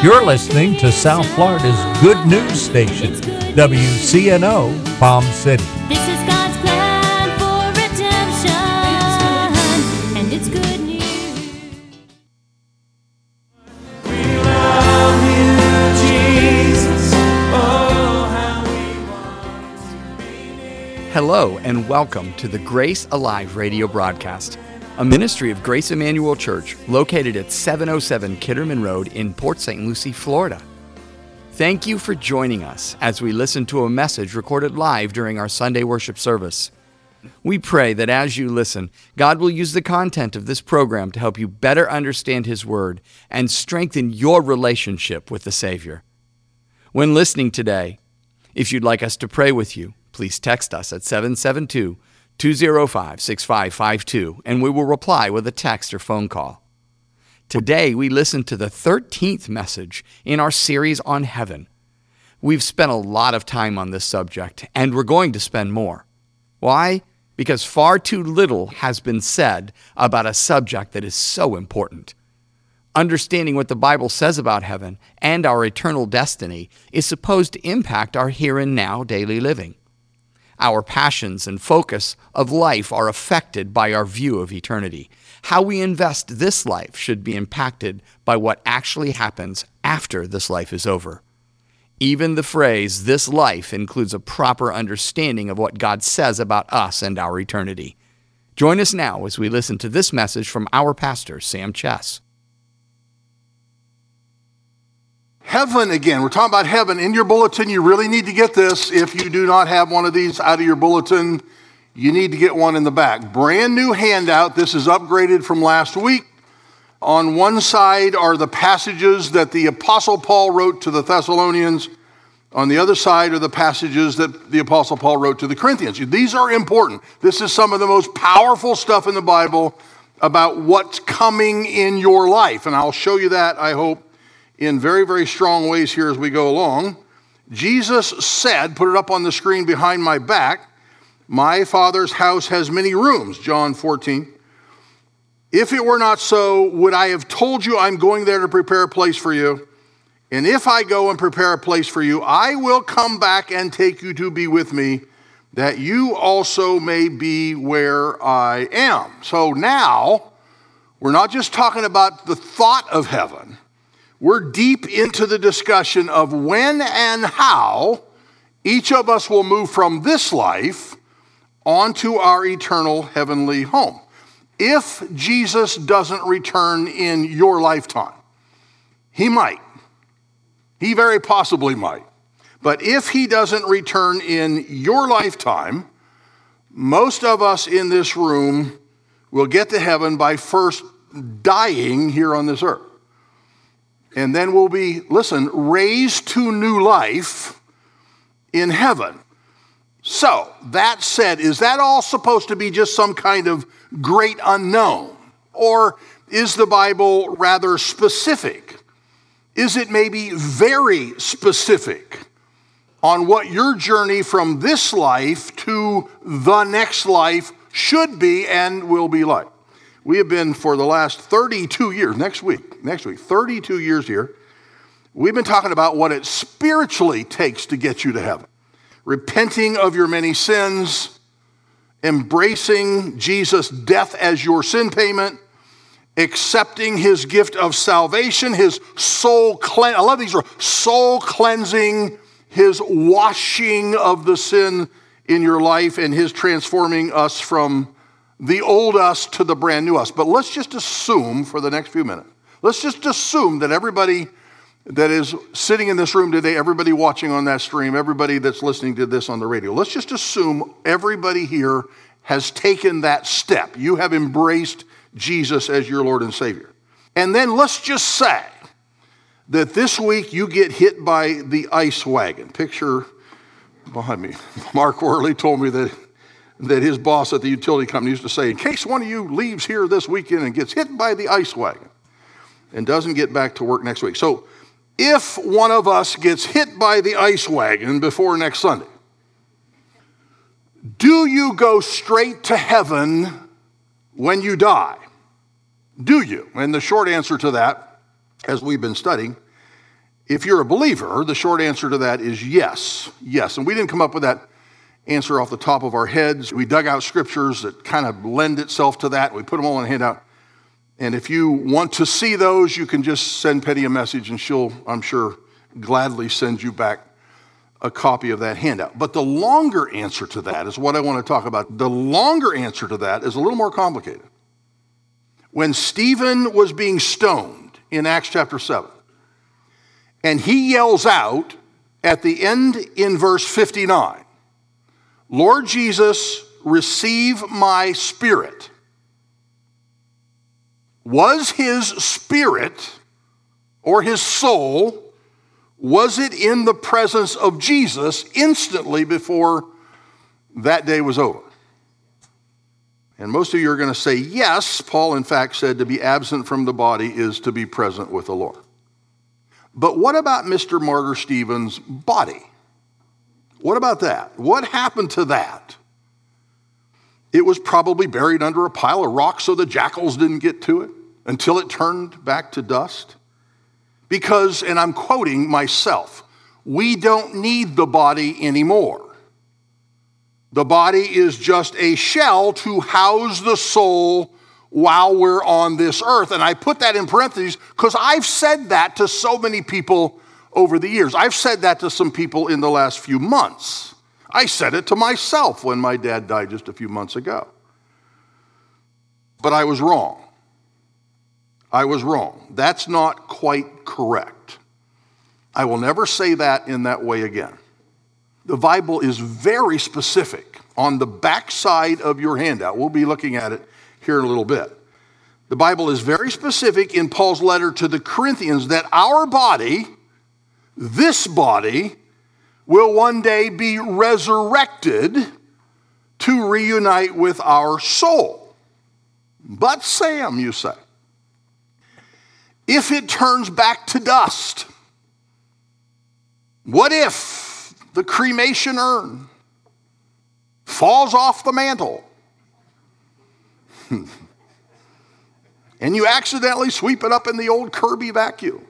You're listening to South Florida's good news station, WCNO Palm City. This is God's plan for redemption, and it's good news. We love you, Jesus. Oh, how we want to be near. Hello and welcome to the Grace Alive radio broadcast, a ministry of Grace Emmanuel Church located at 707 Kitterman Road in Port St. Lucie, Florida. Thank you for joining us as we listen to a message recorded live during our Sunday worship service. We pray that as you listen, God will use the content of this program to help you better understand His Word and strengthen your relationship with the Savior. When listening today, if you'd like us to pray with you, please text us at 772-205-6552, and we will reply with a text or phone call. Today, we listen to the 13th message in our series on heaven. We've spent a lot of time on this subject, and we're going to spend more. Why? Because far too little has been said about a subject that is so important. Understanding what the Bible says about heaven and our eternal destiny is supposed to impact our here and now daily living. Our passions and focus of life are affected by our view of eternity. How we invest this life should be impacted by what actually happens after this life is over. Even the phrase, "this life," includes a proper understanding of what God says about us and our eternity. Join us now as we listen to this message from our pastor, Sam Chess. Heaven again. We're talking about heaven. In your bulletin, you really need to get this. If you do not have one of these out of your bulletin, you need to get one in the back. Brand new handout. This is upgraded from last week. On one side are the passages that the Apostle Paul wrote to the Thessalonians. On the other side are the passages that the Apostle Paul wrote to the Corinthians. These are important. This is some of the most powerful stuff in the Bible about what's coming in your life. And I'll show you that, I hope, in very, very strong ways here as we go along. Jesus said, put it up on the screen behind my back, "My Father's house has many rooms," John 14. "If it were not so, would I have told you I'm going there to prepare a place for you? And if I go and prepare a place for you, I will come back and take you to be with me, that you also may be where I am." So now, we're not just talking about the thought of heaven. We're deep into the discussion of when and how each of us will move from this life onto our eternal heavenly home. If Jesus doesn't return in your lifetime, He might. He very possibly might. But if He doesn't return in your lifetime, most of us in this room will get to heaven by first dying here on this earth. And then we'll be, raised to new life in heaven. So, that said, is that all supposed to be just some kind of great unknown? Or is the Bible rather specific? Is it maybe very specific on what your journey from this life to the next life should be and will be like? We have been for the last 32 years, next week, 32 years here, we've been talking about what it spiritually takes to get you to heaven. Repenting of your many sins, embracing Jesus' death as your sin payment, accepting His gift of salvation, His soul cleansing, I love these words, soul cleansing, His washing of the sin in your life, and His transforming us from the old us to the brand new us. But let's just assume for the next few minutes, let's just assume that everybody that is sitting in this room today, everybody watching on that stream, everybody that's listening to this on the radio, let's just assume everybody here has taken that step. You have embraced Jesus as your Lord and Savior. And then let's just say that this week you get hit by the ice wagon. Picture behind me. Mark Worley told me that his boss at the utility company used to say, in case one of you leaves here this weekend and gets hit by the ice wagon and doesn't get back to work next week. So if one of us gets hit by the ice wagon before next Sunday, do you go straight to heaven when you die? Do you? And the short answer to that, as we've been studying, If you're a believer, the short answer to that is yes. Yes. And we didn't come up with that answer off the top of our heads. We dug out scriptures that kind of lend itself to that. We put them all in a handout. And if you want to see those, you can just send Penny a message and she'll, I'm sure, gladly send you back a copy of that handout. But the longer answer to that is what I want to talk about. The longer answer to that is a little more complicated. When Stephen was being stoned in Acts chapter 7, and he yells out at the end in verse 59, Lord Jesus, receive my spirit. Was his spirit or his soul, was it in the presence of Jesus instantly before that day was over? And most of you are going to say yes. Paul, in fact, said to be absent from the body is to be present with the Lord. But what about Mr. Martyr Stephen's body? What about that? What happened to that? It was probably buried under a pile of rocks so the jackals didn't get to it until it turned back to dust. Because, and I'm quoting myself, we don't need the body anymore. The body is just a shell to house the soul while we're on this earth. And I put that in parentheses because I've said that to so many people over the years. I've said that to some people in the last few months. I said it to myself when my dad died just a few months ago. But I was wrong. I was wrong. That's not quite correct. I will never say that in that way again. The Bible is very specific on the backside of your handout. We'll be looking at it here in a little bit. The Bible is very specific in Paul's letter to the Corinthians that our body, this body, will one day be resurrected to reunite with our soul. But Sam, you say, if it turns back to dust, what if the cremation urn falls off the mantle and you accidentally sweep it up in the old Kirby vacuum?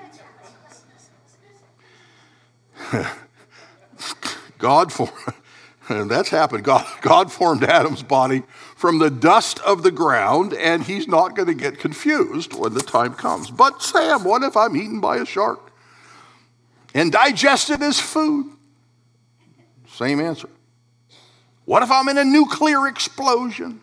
That's happened. God formed Adam's body from the dust of the ground, and he's not going to get confused when the time comes. But Sam, what if I'm eaten by a shark and digested as food? Same answer. What if I'm in a nuclear explosion?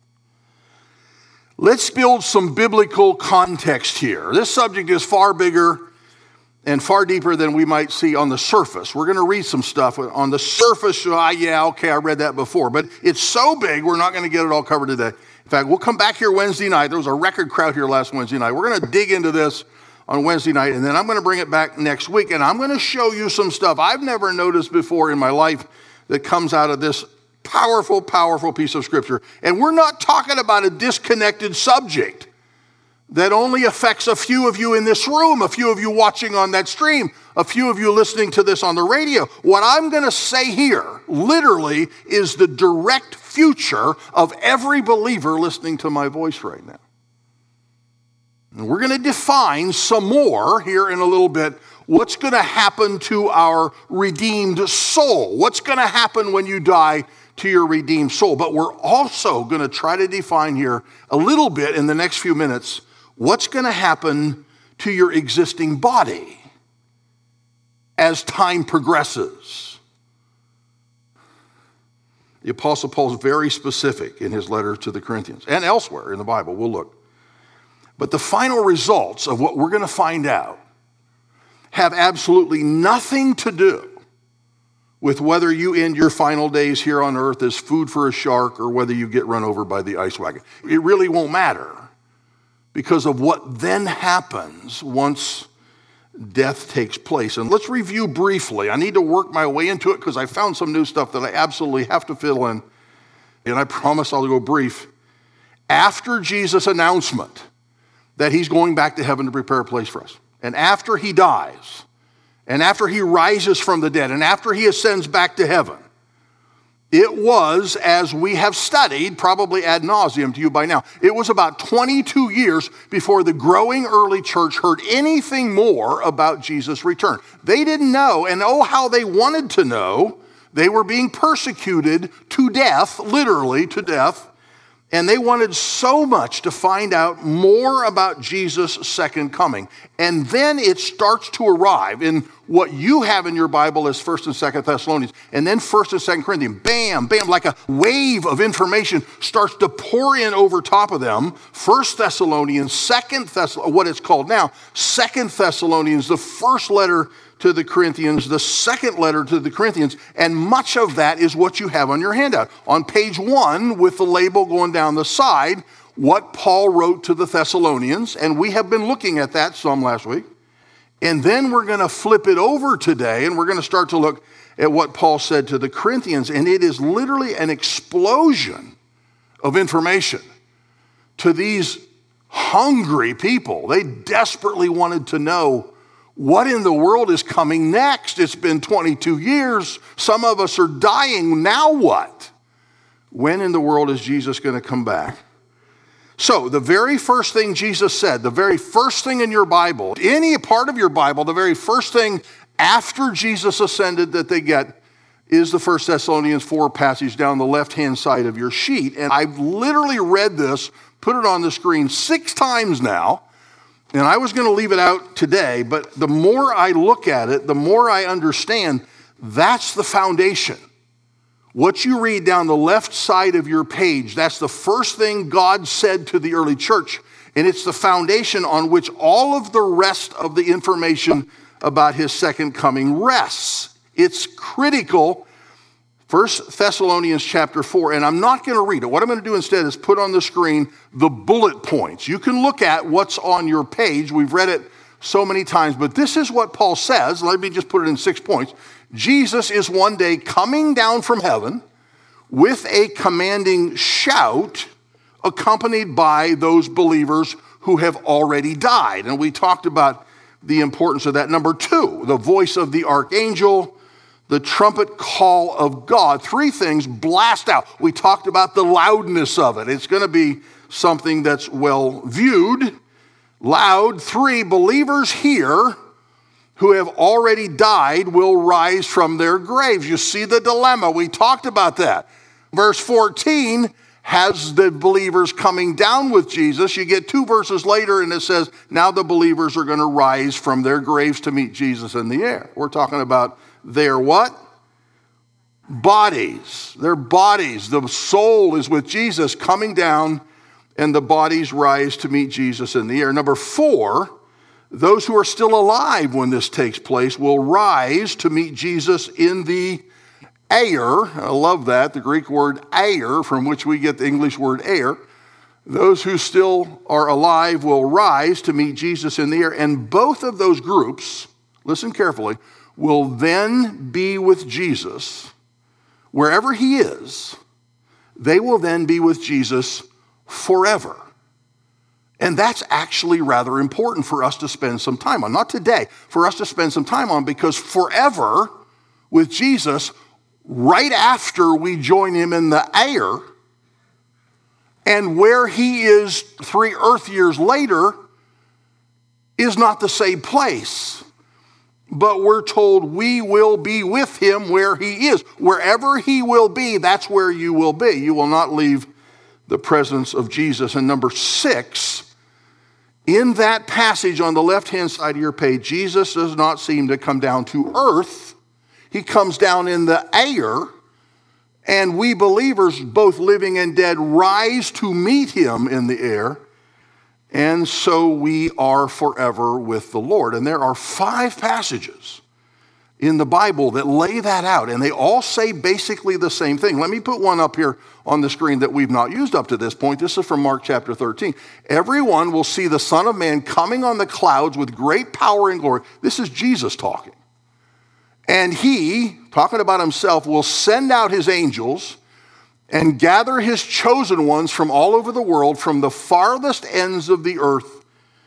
Let's build some biblical context here. This subject is far bigger and far deeper than we might see on the surface. We're going to read some stuff on the surface. I read that before. But it's so big, we're not going to get it all covered today. In fact, we'll come back here Wednesday night. There was a record crowd here last Wednesday night. We're going to dig into this on Wednesday night, and then I'm going to bring it back next week, and I'm going to show you some stuff I've never noticed before in my life that comes out of this powerful, powerful piece of Scripture. And we're not talking about a disconnected subject that only affects a few of you in this room, a few of you watching on that stream, a few of you listening to this on the radio. What I'm going to say here, literally, is the direct future of every believer listening to my voice right now. And we're going to define some more here in a little bit what's going to happen to our redeemed soul. What's going to happen when you die to your redeemed soul. But we're also going to try to define here a little bit in the next few minutes what's going to happen to your existing body as time progresses. The Apostle Paul is very specific in his letter to the Corinthians and elsewhere in the Bible. We'll look. But the final results of what we're going to find out have absolutely nothing to do with whether you end your final days here on earth as food for a shark or whether you get run over by the ice wagon. It really won't matter because of what then happens once death takes place. And let's review briefly. I need to work my way into it because I found some new stuff that I absolutely have to fill in. And I promise I'll go brief. After Jesus' announcement that he's going back to heaven to prepare a place for us, and after he dies, and after he rises from the dead, and after he ascends back to heaven, It was, as we have studied, probably ad nauseum to you by now, it was about 22 years before the growing early church heard anything more about Jesus' return. They didn't know, and oh, how they wanted to know. They were being persecuted to death, literally to death, and they wanted so much to find out more about Jesus' second coming. And then it starts to arrive in what you have in your Bible as 1st and 2nd Thessalonians, and then 1st and 2nd Corinthians. Bam, bam, like a wave of information starts to pour in over top of them. 1st Thessalonians, 2nd Thessalonians, what it's called now, 2nd Thessalonians, the first letter to the Corinthians, the second letter to the Corinthians, and much of that is what you have on your handout. On page 1, with the label going down the side, what Paul wrote to the Thessalonians, and we have been looking at that some last week. And then we're going to flip it over today, and we're going to start to look at what Paul said to the Corinthians, and it is literally an explosion of information to these hungry people. They desperately wanted to know what in the world is coming next. It's been 22 years. Some of us are dying. Now what? When in the world is Jesus going to come back? So the very first thing Jesus said, the very first thing in your Bible, any part of your Bible, the very first thing after Jesus ascended that they get is the 1 Thessalonians 4 passage down the left-hand side of your sheet. And I've literally read this, put it on the screen 6 times now. And I was going to leave it out today, but the more I look at it, the more I understand that's the foundation. What you read down the left side of your page, that's the first thing God said to the early church, and it's the foundation on which all of the rest of the information about his second coming rests. It's critical. 1 Thessalonians chapter 4, and I'm not going to read it. What I'm going to do instead is put on the screen the bullet points. You can look at what's on your page. We've read it so many times, but this is what Paul says. Let me just put it in 6 points. Jesus is one day coming down from heaven with a commanding shout, accompanied by those believers who have already died. And we talked about the importance of that. Number 2, the voice of the archangel, the trumpet call of God. 3 things blast out. We talked about the loudness of it. It's going to be something that's well viewed, loud. 3, believers here who have already died will rise from their graves. You see the dilemma. We talked about that. Verse 14 has the believers coming down with Jesus. You get 2 verses later and it says, now the believers are going to rise from their graves to meet Jesus in the air. We're talking about their what? Bodies. Their bodies. The soul is with Jesus coming down, and the bodies rise to meet Jesus in the air. Number 4, those who are still alive when this takes place will rise to meet Jesus in the air. I love that, the Greek word air, from which we get the English word air. Those who still are alive will rise to meet Jesus in the air, and both of those groups, listen carefully, will then be with Jesus wherever he is. They will then be with Jesus forever. And that's actually rather important for us to spend some time on. Not today, for us to spend some time on, because forever with Jesus, right after we join him in the air, and where he is 3 earth years later is not the same place. But we're told we will be with him where he is. Wherever he will be, that's where you will be. You will not leave the presence of Jesus. And number 6, in that passage on the left-hand side of your page, Jesus does not seem to come down to earth. He comes down in the air, and we believers, both living and dead, rise to meet him in the air. And so we are forever with the Lord. And there are 5 passages in the Bible that lay that out, and they all say basically the same thing. Let me put one up here on the screen that we've not used up to this point. This is from Mark chapter 13. Everyone will see the Son of Man coming on the clouds with great power and glory. This is Jesus talking. And he, talking about himself, will send out his angels and gather his chosen ones from all over the world, from the farthest ends of the earth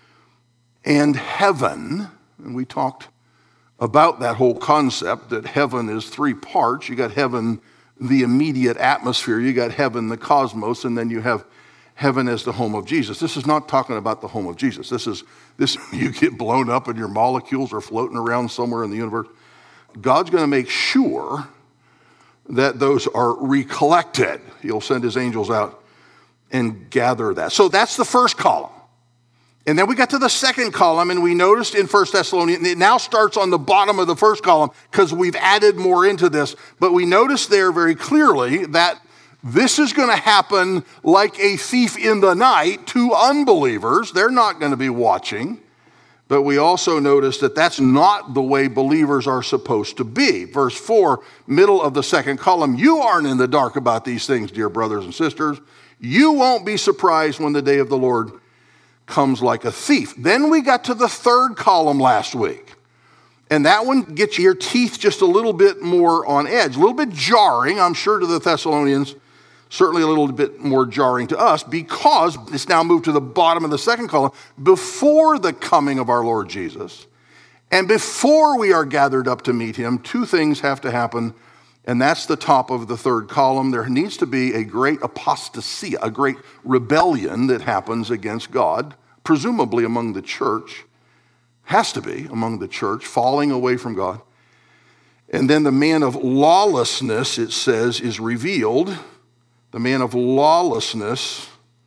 and heaven. And we talked about that whole concept, that heaven is 3 parts. You got heaven the immediate atmosphere. You got heaven, the cosmos, and then you have heaven as the home of Jesus. This is not talking about the home of Jesus. This you get blown up and your molecules are floating around somewhere in the universe. God's going to make sure that those are recollected. He'll send his angels out and gather that. So that's the first column. And then we got to the second column, and we noticed in 1 Thessalonians, it now starts on the bottom of the first column because we've added more into this. But we noticed there very clearly that this is going to happen like a thief in the night to unbelievers. They're not going to be watching. But we also noticed that that's not the way believers are supposed to be. Verse 4, middle of the second column, you aren't in the dark about these things, dear brothers and sisters. You won't be surprised when the day of the Lord comes like a thief. Then we got to the third column last week. And that one gets your teeth just a little bit more on edge, a little bit jarring, I'm sure, to the Thessalonians, certainly a little bit more jarring to us, because it's now moved to the bottom of the second column, before the coming of our Lord Jesus. And before we are gathered up to meet him, two things have to happen, and that's the top of the third column. There needs to be a great apostasy, a great rebellion that happens against God, presumably among the church, has to be among the church, falling away from God. And then the man of lawlessness, it says, is revealed. The man of lawlessness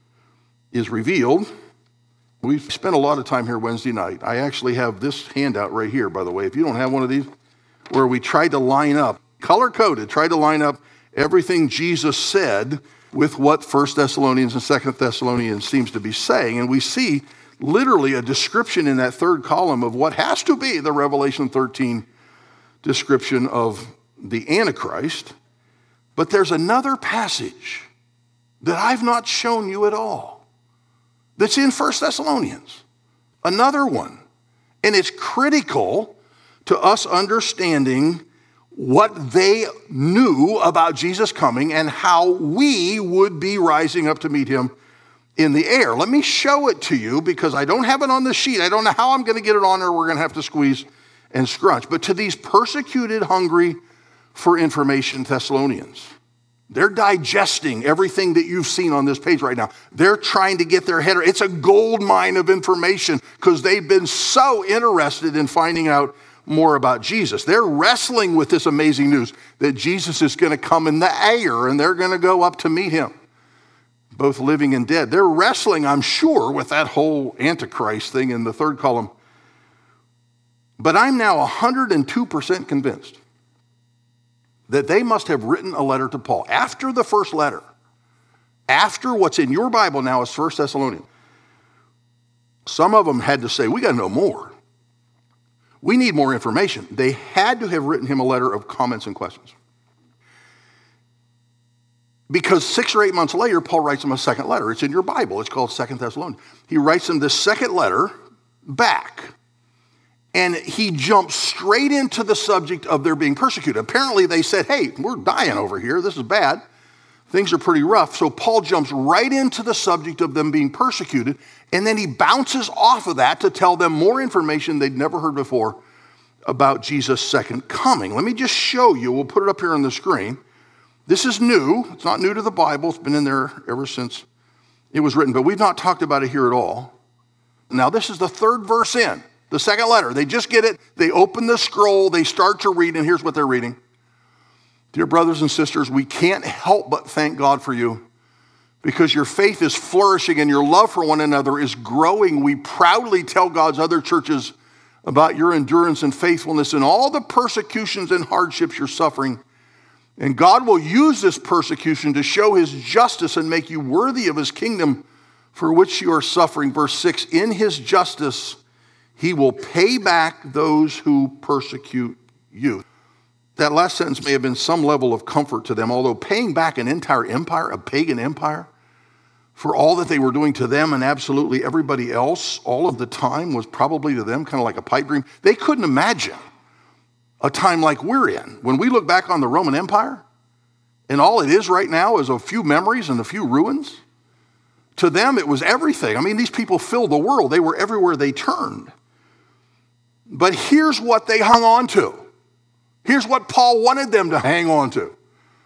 is revealed. We spent a lot of time here Wednesday night. I actually have this handout right here, by the way. If you don't have one of these, where we tried to line up, color-coded, tried to line up everything Jesus said with what 1 Thessalonians and 2 Thessalonians seems to be saying. And we see literally a description in that third column of what has to be the Revelation 13 description of the Antichrist. But there's another passage that I've not shown you at all that's in 1 Thessalonians, another one. And it's critical to us understanding what they knew about Jesus coming and how we would be rising up to meet him in the air. Let me show it to you because I don't have it on the sheet. I don't know how I'm going to get it on there. We're going to have to squeeze and scrunch. But to these persecuted, hungry for information Thessalonians, they're digesting everything that you've seen on this page right now. They're trying to get their head. It's a gold mine of information because they've been so interested in finding out more about Jesus. They're wrestling with this amazing news that Jesus is going to come in the air and they're going to go up to meet him, both living and dead. They're wrestling, I'm sure, with that whole Antichrist thing in the third column. But I'm now 102% convinced that they must have written a letter to Paul after the first letter, after what's in your Bible now is 1 Thessalonians. Some of them had to say, we got to know more. We need more information. They had to have written him a letter of comments and questions. Because 6 or 8 months later, Paul writes him a second letter. It's in your Bible. It's called 2 Thessalonians. He writes him this second letter back. And he jumps straight into the subject of their being persecuted. Apparently they said, hey, we're dying over here. This is bad. Things are pretty rough. So Paul jumps right into the subject of them being persecuted. And then he bounces off of that to tell them more information they'd never heard before about Jesus' second coming. Let me just show you. We'll put it up here on the screen. This is new. It's not new to the Bible. It's been in there ever since it was written. But we've not talked about it here at all. Now this is the third verse in. The second letter, they just get it. They open the scroll, they start to read, and here's what they're reading. Dear brothers and sisters, we can't help but thank God for you because your faith is flourishing and your love for one another is growing. We proudly tell God's other churches about your endurance and faithfulness and all the persecutions and hardships you're suffering. And God will use this persecution to show his justice and make you worthy of his kingdom for which you are suffering. Verse 6, in his justice, he will pay back those who persecute you. That last sentence may have been some level of comfort to them, although paying back an entire empire, a pagan empire, for all that they were doing to them and absolutely everybody else all of the time was probably to them kind of like a pipe dream. They couldn't imagine a time like we're in. When we look back on the Roman Empire, and all it is right now is a few memories and a few ruins, to them it was everything. I mean, these people filled the world. They were everywhere they turned. But here's what they hung on to. Here's what Paul wanted them to hang on to.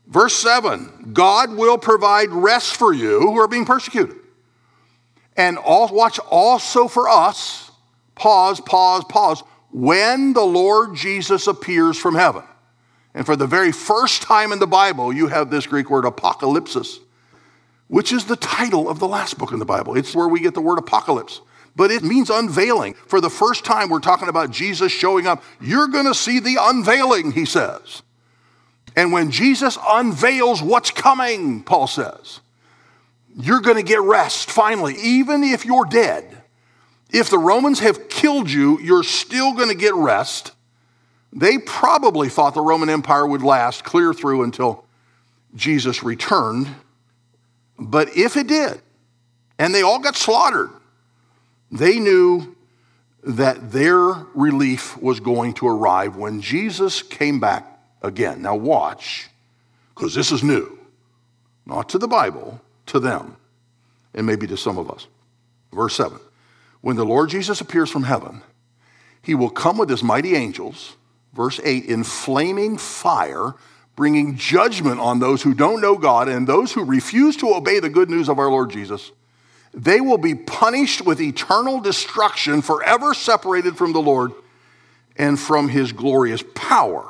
Verse 7, God will provide rest for you who are being persecuted. And watch also for us, pause, when the Lord Jesus appears from heaven. And for the very first time in the Bible, you have this Greek word apocalypsis, which is the title of the last book in the Bible. It's where we get the word apocalypse. But it means unveiling. For the first time, we're talking about Jesus showing up. You're going to see the unveiling, he says. And when Jesus unveils what's coming, Paul says, you're going to get rest, finally, even if you're dead. If the Romans have killed you, you're still going to get rest. They probably thought the Roman Empire would last clear through until Jesus returned. But if it did, and they all got slaughtered, they knew that their relief was going to arrive when Jesus came back again. Now watch, because this is new. Not to the Bible, to them, and maybe to some of us. Verse 7, when the Lord Jesus appears from heaven, he will come with his mighty angels, verse 8, in flaming fire, bringing judgment on those who don't know God and those who refuse to obey the good news of our Lord Jesus. They will be punished with eternal destruction, forever separated from the Lord and from his glorious power.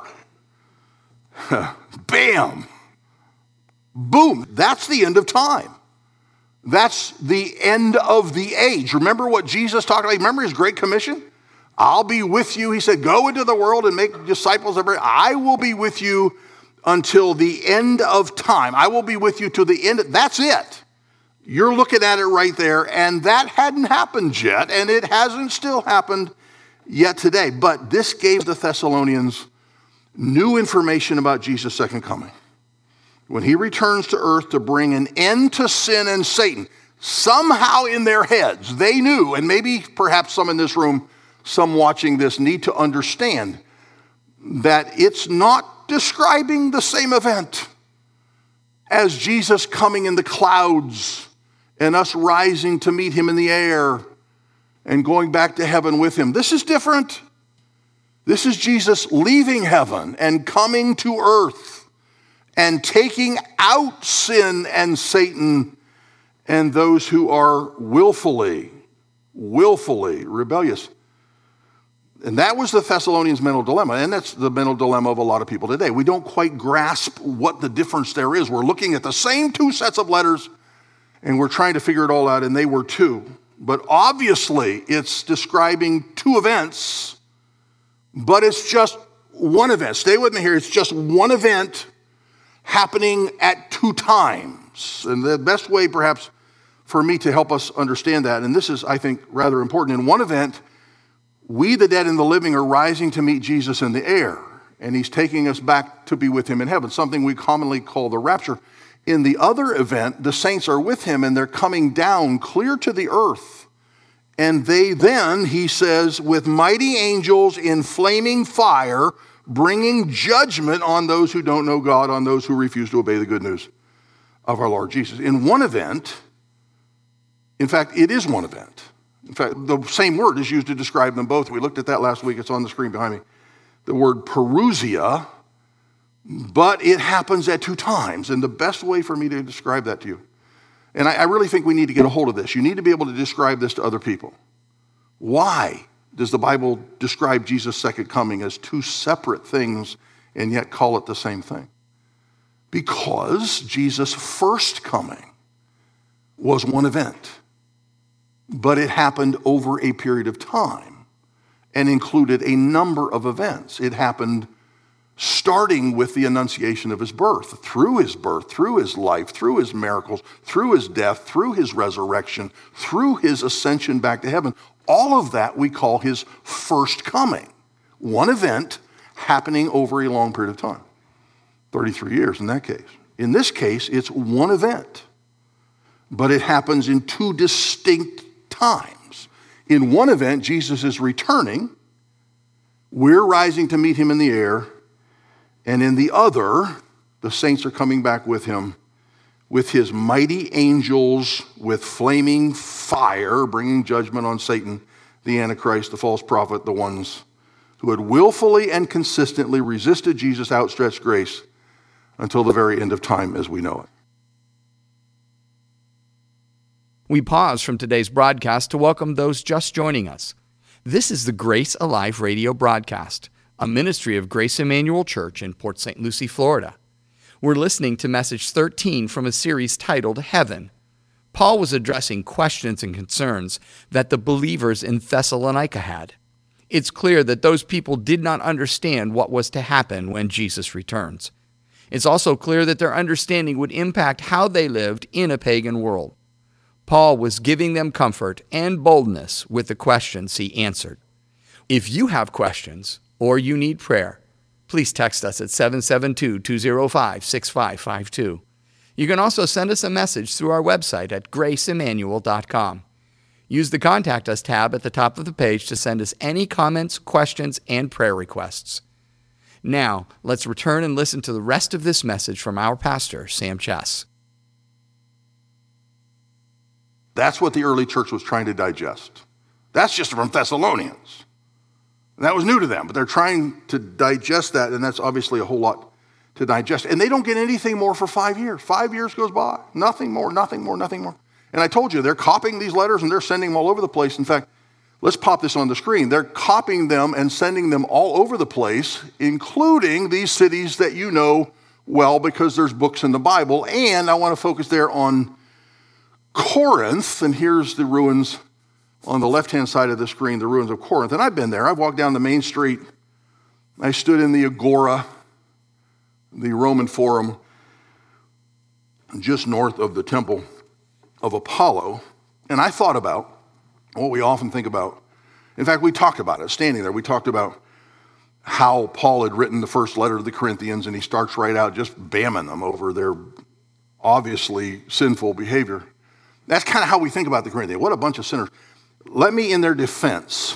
Bam! Boom! That's the end of time. That's the end of the age. Remember what Jesus talked about? Remember his Great Commission? I'll be with you. He said, go into the world and make disciples of everybody. I will be with you until the end of time. I will be with you to the end. That's it. You're looking at it right there, and that hadn't happened yet, and it hasn't still happened yet today. But this gave the Thessalonians new information about Jesus' second coming. When he returns to earth to bring an end to sin and Satan, somehow in their heads, they knew, and maybe perhaps some in this room, some watching this need to understand that it's not describing the same event as Jesus coming in the clouds and us rising to meet him in the air and going back to heaven with him. This is different. This is Jesus leaving heaven and coming to earth and taking out sin and Satan and those who are willfully rebellious. And that was the Thessalonians' mental dilemma, and that's the mental dilemma of a lot of people today. We don't quite grasp what the difference there is. We're looking at the same two sets of letters, and we're trying to figure it all out, and they were two. But obviously, it's describing two events, but it's just one event. Stay with me here. It's just one event happening at two times. And the best way, perhaps, for me to help us understand that, and this is, I think, rather important, in one event, we, the dead and the living, are rising to meet Jesus in the air, and he's taking us back to be with him in heaven, something we commonly call the rapture. In the other event, the saints are with him, and they're coming down clear to the earth. And they then, he says, with mighty angels in flaming fire, bringing judgment on those who don't know God, on those who refuse to obey the good news of our Lord Jesus. In one event, in fact, it is one event. In fact, the same word is used to describe them both. We looked at that last week. It's on the screen behind me. The word parousia, but it happens at two times. And the best way for me to describe that to you, and I really think we need to get a hold of this. You need to be able to describe this to other people. Why does the Bible describe Jesus' second coming as two separate things and yet call it the same thing? Because Jesus' first coming was one event, but it happened over a period of time and included a number of events. It happened starting with the annunciation of his birth, through his life, through his miracles, through his death, through his resurrection, through his ascension back to heaven. All of that we call his first coming. One event happening over a long period of time. 33 years in that case. In this case, it's one event, but it happens in two distinct times. In one event, Jesus is returning. We're rising to meet him in the air. And in the other, the saints are coming back with him, with his mighty angels, with flaming fire, bringing judgment on Satan, the Antichrist, the false prophet, the ones who had willfully and consistently resisted Jesus' outstretched grace until the very end of time as we know it. We pause from today's broadcast to welcome those just joining us. This is the Grace Alive radio broadcast, a ministry of Grace Emmanuel Church in Port St. Lucie, Florida. We're listening to message 13 from a series titled Heaven. Paul was addressing questions and concerns that the believers in Thessalonica had. It's clear that those people did not understand what was to happen when Jesus returns. It's also clear that their understanding would impact how they lived in a pagan world. Paul was giving them comfort and boldness with the questions he answered. If you have questions or you need prayer, please text us at 772-205-6552. You can also send us a message through our website at graceemmanuel.com. Use the Contact Us tab at the top of the page to send us any comments, questions, and prayer requests. Now, let's return and listen to the rest of this message from our pastor, Sam Chess. That's what the early church was trying to digest. That's just from Thessalonians. And that was new to them, but they're trying to digest that, and that's obviously a whole lot to digest. And they don't get anything more for 5 years. 5 years goes by. Nothing more, nothing more, nothing more. And I told you, they're copying these letters and they're sending them all over the place. In fact, let's pop this on the screen. They're copying them and sending them all over the place, including these cities that you know well because there's books in the Bible. And I want to focus there on Corinth, and here's the ruins on the left-hand side of the screen, the ruins of Corinth. And I've been there. I've walked down the main street. I stood in the Agora, the Roman Forum, just north of the Temple of Apollo, and I thought about what we often think about. In fact, we talked about it, standing there. We talked about how Paul had written the first letter to the Corinthians, and he starts right out just bamming them over their obviously sinful behavior. That's kind of how we think about the Corinthians. What a bunch of sinners. Let me, in their defense,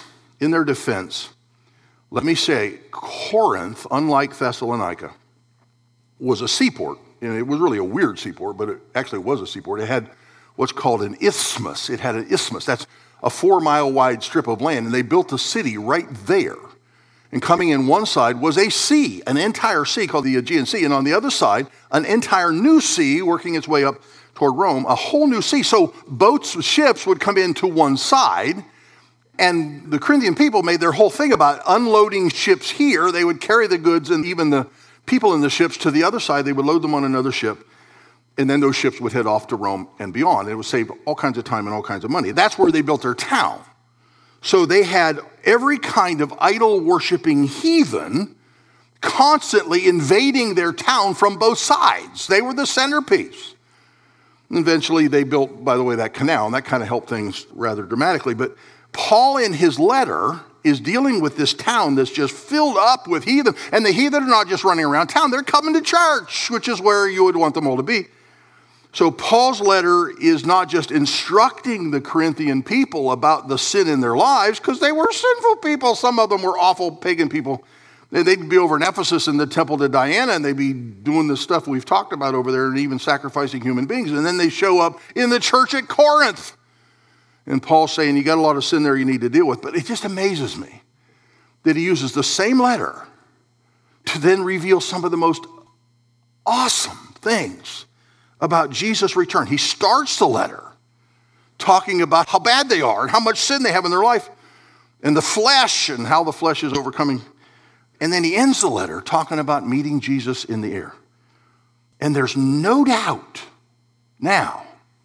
let me say Corinth, unlike Thessalonica, was a seaport. And it was really a weird seaport, but it actually was a seaport. It had what's called an isthmus. It had an isthmus. That's a 4-mile wide strip of land, and they built a city right there. And coming in one side was a sea, an entire sea called the Aegean Sea, and on the other side, an entire new sea working its way up toward Rome, a whole new sea. So boats, ships would come into one side, and the Corinthian people made their whole thing about unloading ships here. They would carry the goods and even the people in the ships to the other side. They would load them on another ship, and then those ships would head off to Rome and beyond. It would save all kinds of time and all kinds of money. That's where they built their town. So they had every kind of idol-worshiping heathen constantly invading their town from both sides. They were the centerpiece. And eventually they built, by the way, that canal, and that kind of helped things rather dramatically. But Paul, in his letter, is dealing with this town that's just filled up with heathen. And the heathen are not just running around town, they're coming to church, which is where you would want them all to be. So Paul's letter is not just instructing the Corinthian people about the sin in their lives, because they were sinful people. Some of them were awful pagan people. They'd be over in Ephesus in the temple to Diana, and they'd be doing the stuff we've talked about over there and even sacrificing human beings. And then they show up in the church at Corinth. And Paul's saying, you got a lot of sin there you need to deal with. But it just amazes me that he uses the same letter to then reveal some of the most awesome things about Jesus' return. He starts the letter talking about how bad they are and how much sin they have in their life and the flesh and how the flesh is overcoming. And then he ends the letter talking about meeting Jesus in the air. And there's no doubt now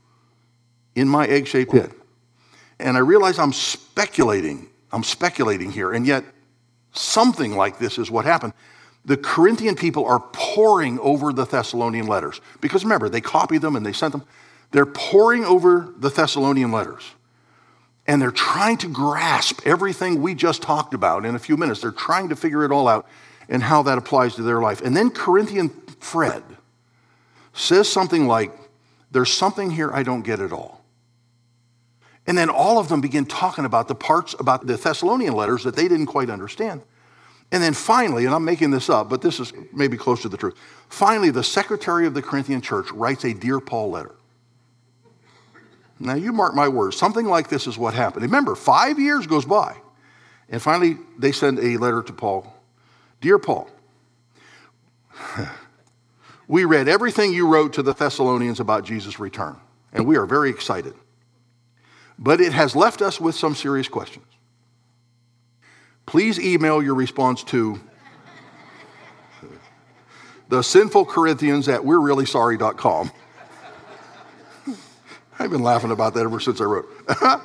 in my egg-shaped head. And I realize I'm speculating here, and yet something like this is what happened. The Corinthian people are poring over the Thessalonian letters. Because remember, they copied them and they sent them. They're poring over the Thessalonian letters. And they're trying to grasp everything we just talked about in a few minutes. They're trying to figure it all out and how that applies to their life. And then Corinthian Fred says something like, there's something here I don't get at all. And then all of them begin talking about the parts about the Thessalonian letters that they didn't quite understand. And then finally, and I'm making this up, but this is maybe close to the truth. Finally, the secretary of the Corinthian church writes a Dear Paul letter. Now, you mark my words, something like this is what happened. Remember, 5 years goes by, and finally they send a letter to Paul. Dear Paul, We read everything you wrote to the Thessalonians about Jesus' return, and we are very excited. But it has left us with some serious questions. Please email your response to the sinful Corinthians at we'rereallysorry.com. I've been laughing about that ever since I wrote.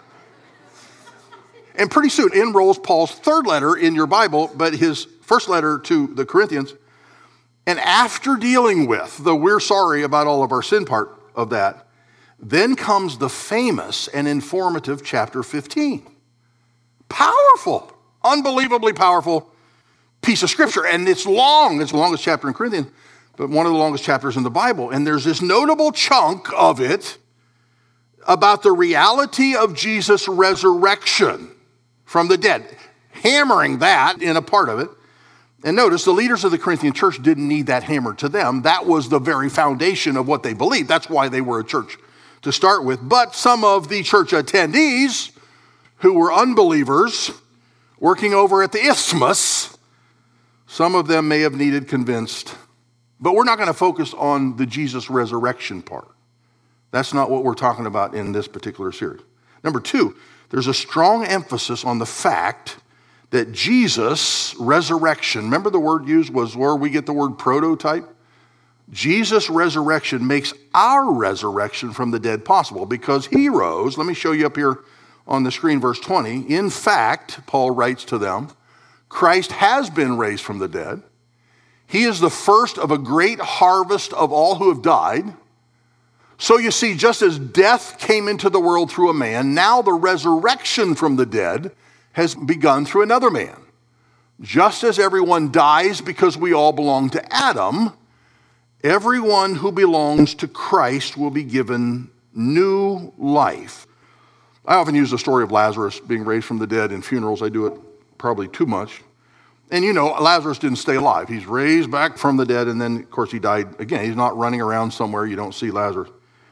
And pretty soon in rolls Paul's third letter in your Bible, but his first letter to the Corinthians. And after dealing with the we're sorry about all of our sin part of that, then comes the famous and informative chapter 15. Powerful, unbelievably powerful piece of scripture. And it's long. It's the longest chapter in Corinthians, but one of the longest chapters in the Bible. And there's this notable chunk of it about the reality of Jesus' resurrection from the dead, hammering that in a part of it. And notice the leaders of the Corinthian church didn't need that hammered to them. That was the very foundation of what they believed. That's why they were a church to start with. But some of the church attendees who were unbelievers working over at the Isthmus, some of them may have needed convinced. But we're not going to focus on the Jesus resurrection part. That's not what we're talking about in this particular series. Number two, there's a strong emphasis on the fact that Jesus' resurrection, remember the word used was where we get the word prototype? Jesus' resurrection makes our resurrection from the dead possible because he rose. Let me show you up here on the screen, verse 20. In fact, Paul writes to them, Christ has been raised from the dead. He is the first of a great harvest of all who have died. So you see, just as death came into the world through a man, now the resurrection from the dead has begun through another man. Just as everyone dies because we all belong to Adam, everyone who belongs to Christ will be given new life. I often use the story of Lazarus being raised from the dead in funerals. I do it probably too much. And you know, Lazarus didn't stay alive. He's raised back from the dead, and then, of course, he died again. He's not running around somewhere. You don't see Lazarus.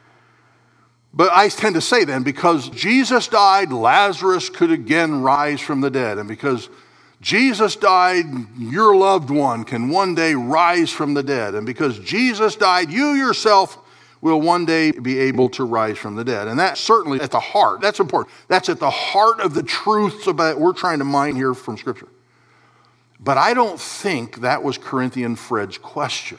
But I tend to say then, because Jesus died, Lazarus could again rise from the dead. And because Jesus died, your loved one can one day rise from the dead. And because Jesus died, you yourself will one day be able to rise from the dead. And that's certainly at the heart. That's important. That's at the heart of the truths about we're trying to mine here from Scripture. But I don't think that was Corinthian Fred's question.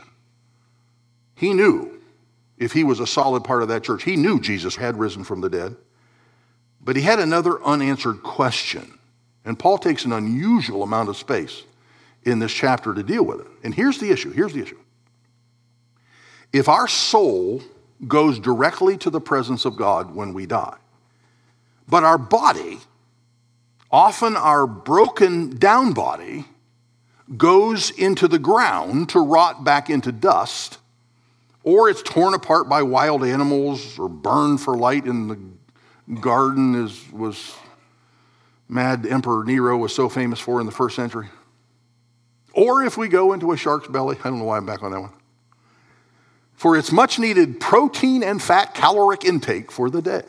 He knew. If he was a solid part of that church, he knew Jesus had risen from the dead. But he had another unanswered question. And Paul takes an unusual amount of space in this chapter to deal with it. And here's the issue. If our soul goes directly to the presence of God when we die, but our body, often our broken down body, goes into the ground to rot back into dust, or it's torn apart by wild animals or burned for light in the garden, as was Mad Emperor Nero was so famous for in the first century. Or if we go into a shark's belly, I don't know why I'm back on that one, for its much needed protein and fat caloric intake for the day.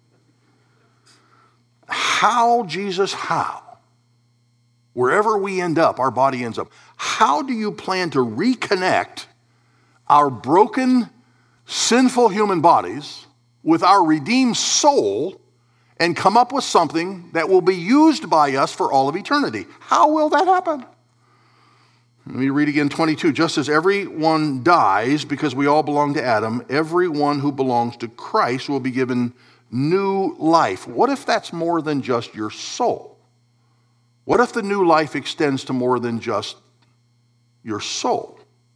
How, Jesus, how? Wherever we end up, our body ends up. How do you plan to reconnect our broken, sinful human bodies with our redeemed soul and come up with something that will be used by us for all of eternity? How will that happen? Let me read again 22. Just as everyone dies because we all belong to Adam, everyone who belongs to Christ will be given new life. What if that's more than just your soul? What if the new life extends to more than just your soul?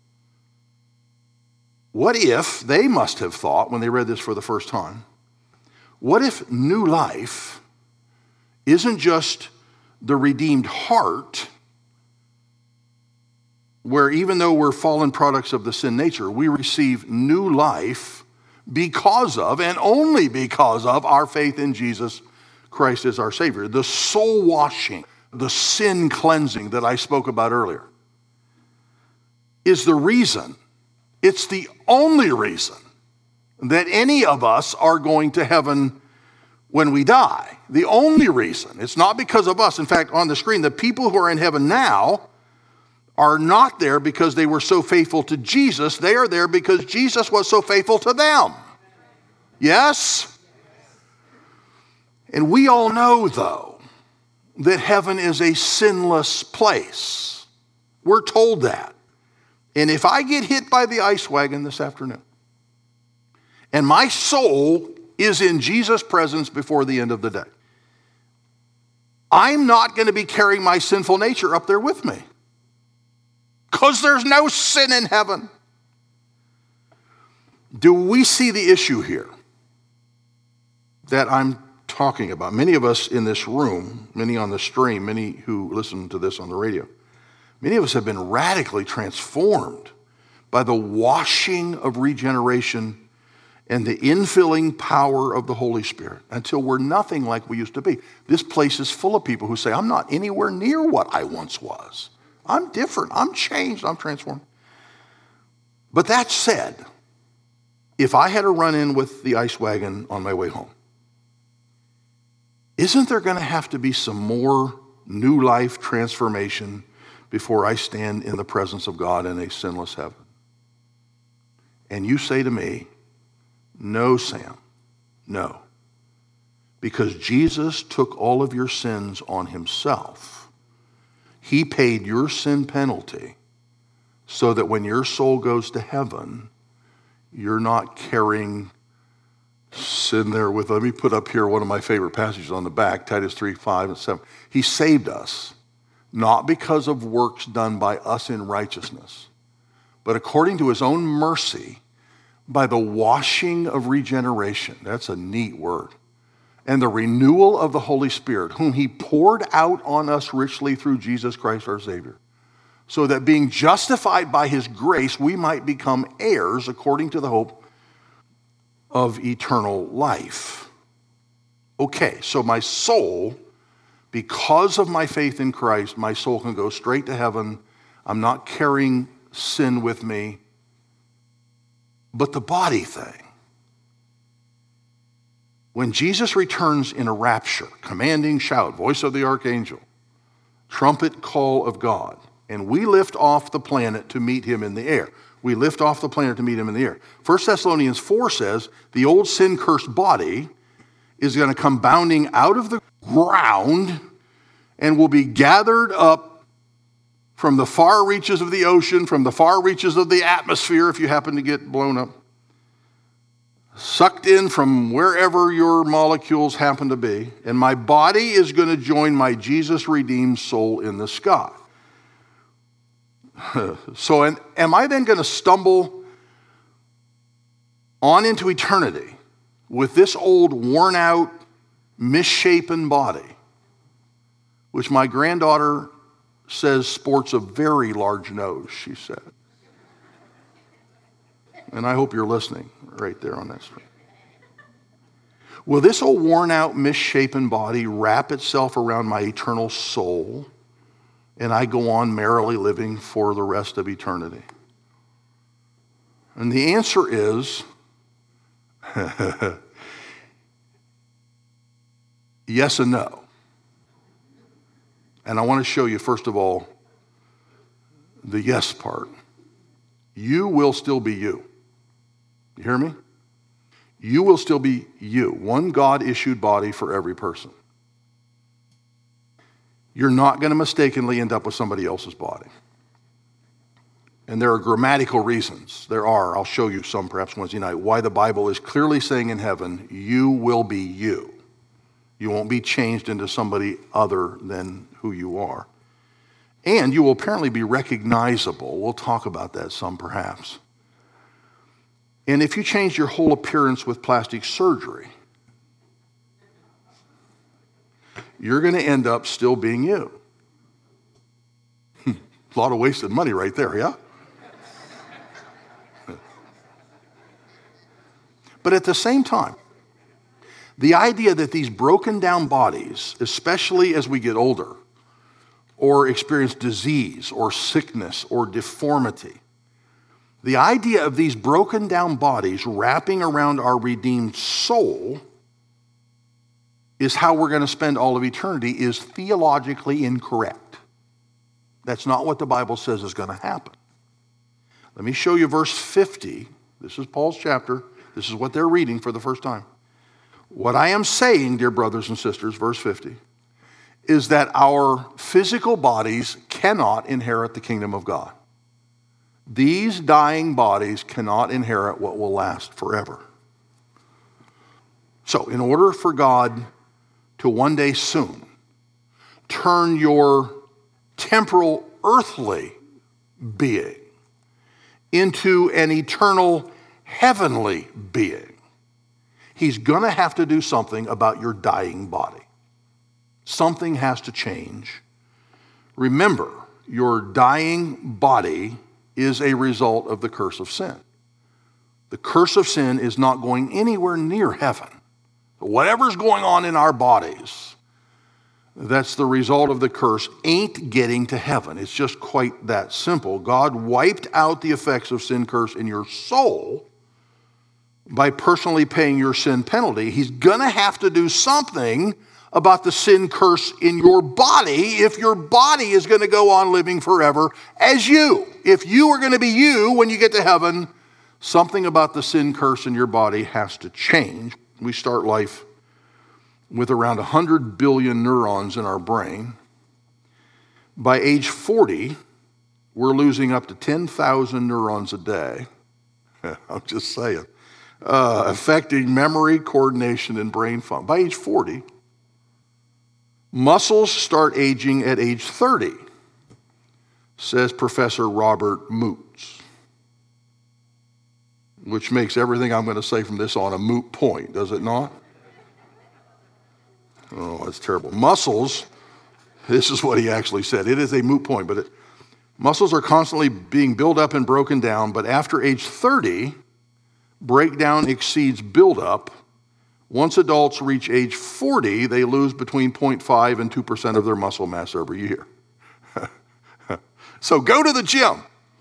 What if, they must have thought when they read this for the first time, what if new life isn't just the redeemed heart, where even though we're fallen products of the sin nature, we receive new life because of, and only because of, our faith in Jesus Christ as our Savior. The soul washing, the sin cleansing that I spoke about earlier is the reason, it's the only reason that any of us are going to heaven when we die. The only reason. It's not because of us. In fact, on the screen, the people who are in heaven now are not there because they were so faithful to Jesus. They are there because Jesus was so faithful to them. Yes? And we all know, though, that heaven is a sinless place. We're told that. And if I get hit by the ice wagon this afternoon, and my soul is in Jesus' presence before the end of the day, I'm not going to be carrying my sinful nature up there with me. Because there's no sin in heaven. Do we see the issue here that I'm talking about? Many of us in this room, many on the stream, many who listen to this on the radio, many of us have been radically transformed by the washing of regeneration and the infilling power of the Holy Spirit until we're nothing like we used to be. This place is full of people who say, I'm not anywhere near what I once was. I'm different, I'm changed, I'm transformed. But that said, if I had a run-in with the ice wagon on my way home, isn't there going to have to be some more new life transformation before I stand in the presence of God in a sinless heaven? And you say to me, no, Sam, no. Because Jesus took all of your sins on himself. He paid your sin penalty so that when your soul goes to heaven, you're not carrying sin there with, let me put up here one of my favorite passages on the back, Titus 3, 5, and 7. He saved us, not because of works done by us in righteousness, but according to his own mercy, by the washing of regeneration. That's a neat word. And the renewal of the Holy Spirit, whom he poured out on us richly through Jesus Christ our Savior, so that being justified by his grace, we might become heirs according to the hope of eternal life. Okay, so my soul, because of my faith in Christ, my soul can go straight to heaven. I'm not carrying sin with me. But the body thing, when Jesus returns in a rapture, commanding shout, voice of the archangel, trumpet call of God, and we lift off the planet to meet him in the air. We lift off the planet to meet him in the air. 1 Thessalonians 4 says the old sin-cursed body is going to come bounding out of the ground and will be gathered up from the far reaches of the ocean, from the far reaches of the atmosphere, if you happen to get blown up, sucked in from wherever your molecules happen to be, and my body is going to join my Jesus-redeemed soul in the sky. So am I then going to stumble on into eternity with this old, worn-out, misshapen body, which my granddaughter says sports a very large nose, she said. And I hope you're listening right there on that screen. Will this old worn-out, misshapen body wrap itself around my eternal soul, and I go on merrily living for the rest of eternity? And the answer is yes and no. And I want to show you, first of all, the yes part. You will still be you. You hear me? You will still be you. One God-issued body for every person. You're not going to mistakenly end up with somebody else's body. And there are grammatical reasons. There are. I'll show you some perhaps Wednesday night. Why the Bible is clearly saying in heaven, you will be you. You won't be changed into somebody other than who you are. And you will apparently be recognizable. We'll talk about that some perhaps. And if you change your whole appearance with plastic surgery, you're going to end up still being you. A lot of wasted money right there, yeah? But at the same time, the idea that these broken down bodies, especially as we get older, or experience disease or sickness or deformity, the idea of these broken down bodies wrapping around our redeemed soul is how we're going to spend all of eternity is theologically incorrect. That's not what the Bible says is going to happen. Let me show you verse 50. This is Paul's chapter. This is what they're reading for the first time. What I am saying, dear brothers and sisters, verse 50, is that our physical bodies cannot inherit the kingdom of God. These dying bodies cannot inherit what will last forever. So, in order for God to one day soon turn your temporal earthly being into an eternal heavenly being, he's going to have to do something about your dying body. Something has to change. Remember, your dying body is a result of the curse of sin. The curse of sin is not going anywhere near heaven. Whatever's going on in our bodies, that's the result of the curse, ain't getting to heaven. It's just quite that simple. God wiped out the effects of sin curse in your soul by personally paying your sin penalty. He's going to have to do something about the sin curse in your body if your body is going to go on living forever as you. If you are going to be you when you get to heaven, something about the sin curse in your body has to change. We start life with around 100 billion neurons in our brain. By age 40, we're losing up to 10,000 neurons a day. I'm just saying. Affecting memory, coordination, and brain function. By age 40, muscles start aging at age 30, says Professor Robert Moots, which makes everything I'm going to say from this on a moot point, does it not? Oh, that's terrible. Muscles, this is what he actually said. It is a moot point, but muscles are constantly being built up and broken down, but after age 30, breakdown exceeds buildup. Once adults reach age 40, they lose between 0.5 and 2% of their muscle mass every year. So go to the gym.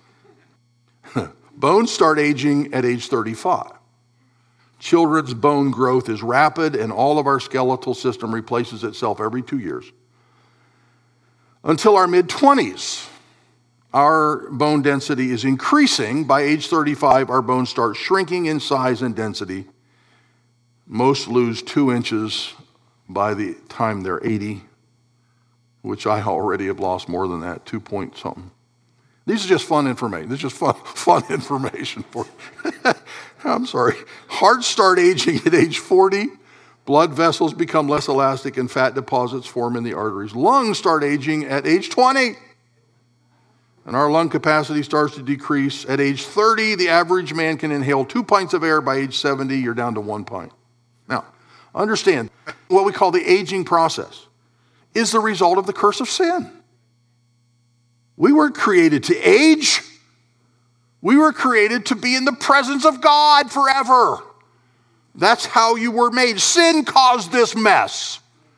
Bones start aging at age 35. Children's bone growth is rapid, and all of our skeletal system replaces itself every 2 years. Until our mid-20s, our bone density is increasing. By age 35, our bones start shrinking in size and density. Most lose 2 inches by the time they're 80, which I already have lost more than that, 2 point something. These are just fun information. This is just fun information for you. I'm sorry. Hearts start aging at age 40. Blood vessels become less elastic and fat deposits form in the arteries. Lungs start aging at age 20. And our lung capacity starts to decrease. At age 30, the average man can inhale 2 pints of air. By age 70, you're down to 1 pint. Now, understand, what we call the aging process is the result of the curse of sin. We weren't created to age. We were created to be in the presence of God forever. That's how you were made. Sin caused this mess.